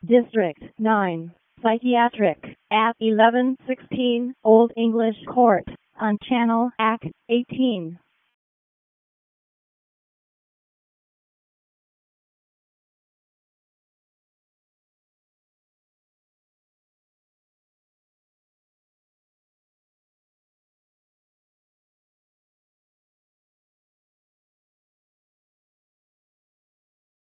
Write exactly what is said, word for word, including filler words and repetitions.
District nine, Psychiatric, at eleven sixteen Old English Court, on Channel A C eighteen.